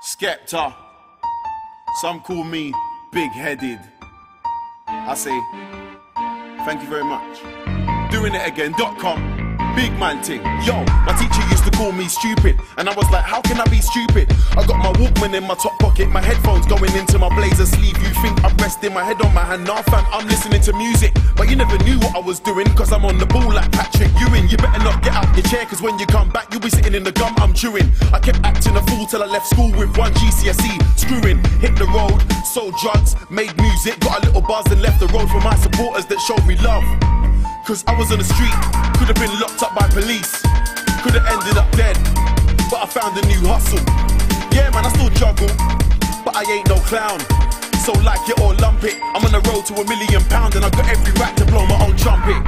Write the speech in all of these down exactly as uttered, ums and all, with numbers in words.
Skepta. Some call me big-headed. I say, thank you very much. Doing it again dot com. Big man ting. Yo, my teacher used to call me stupid, and I was like, how can I be stupid? I got my Walkman in my top pocket, my headphones going into my blazer sleeve. You think I'm resting my head on my hand? Nah fam, I'm listening to music. But you never knew what I was doing, cause I'm on the ball like Patrick Ewing. You better not get out your chair, cause when you come back, you'll be sitting in the gum I'm chewing. I kept acting a fool till I left school with one G C S E. Screwing, hit the road, sold drugs, made music, got a little buzz and left the road for my supporters that showed me love. Cause I was on the street, could've been locked up by police, could've ended up dead, but I found a new hustle. Yeah man, I still juggle, but I ain't no clown. So like it or lump it, I'm on the road to a million pound, and I got every right to blow my own trumpet.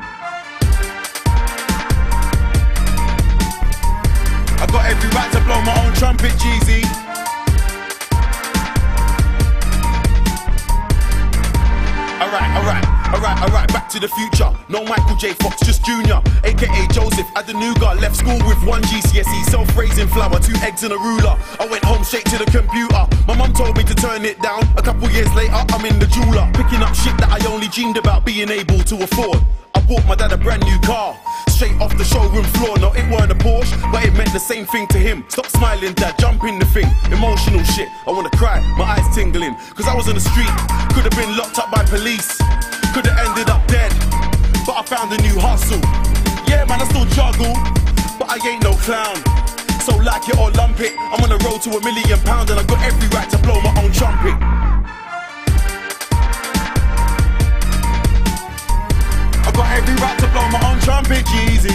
I got every right to blow my own trumpet, Jeezy. Alright, alright. Alright, alright, back to the future. No Michael J. Fox, just Junior, aka Joseph Adenuga. Left school with one G C S E, self-raising flour, two eggs and a ruler. I went home straight to the computer. My mum told me to turn it down. A couple years later, I'm in the jeweler, picking up shit that I only dreamed about being able to afford. I bought my dad a brand new car, straight off the showroom floor. No, it weren't a Porsche, but it meant the same thing to him. Stop smiling, dad, jump in the thing. Emotional shit, I wanna cry, my eyes tingling. Cause I was on the street, could've been locked up by police, could've ended up dead, but I found a new hustle. Yeah man, I still juggle, but I ain't no clown. So like it or lump it, I'm on the road to a million pound, and I got every right to blow my own trumpet. I got every right to blow my own trumpet, Jeezy.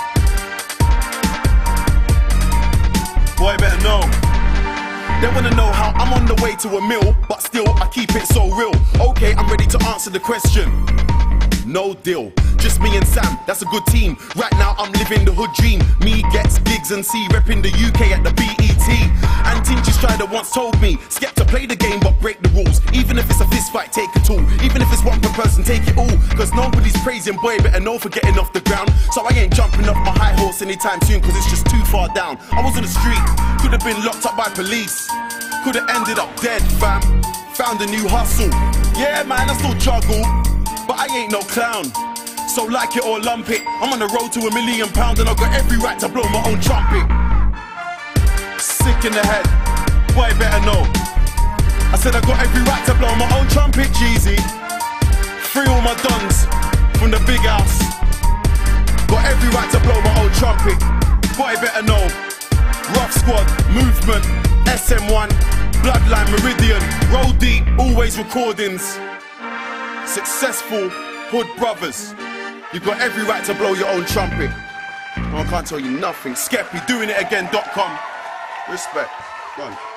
Boy, better know. They wanna know how I'm on the way to a mill, but still I keep it so real. Okay, I'm ready to answer the question. No deal, just me and Sam, that's a good team. Right now I'm living the hood dream. Me gets gigs and C, repping the U K at the B E T. And Tinky Strider once told me, Skepta, play the game but break the rules. Even if it's a fist fight, take a tool. Even if it's one per person, take it all. Cause nobody's praising, boy, better know for getting off the ground. So I ain't jumping off my high horse anytime soon, cause it's just too far down. I was on the street, could've been locked up by police, could've ended up dead, fam. Found a new hustle. Yeah man, I still juggle, but I ain't no clown. So like it or lump it, I'm on the road to a million pound, and I got every right to blow my own trumpet. Sick in the head, boy better know. I said I got every right to blow my own trumpet, Jeezy. Free all my dons from the big house. Got every right to blow my own trumpet. Boy better know. Rough Squad, Movement, S M one, Bloodline, Meridian, Roll Deep, always recordings. Successful Hood Brothers. You got every right to blow your own trumpet. No, I can't tell you nothing. Skeppy, doing it again dot com. Respect. Go on.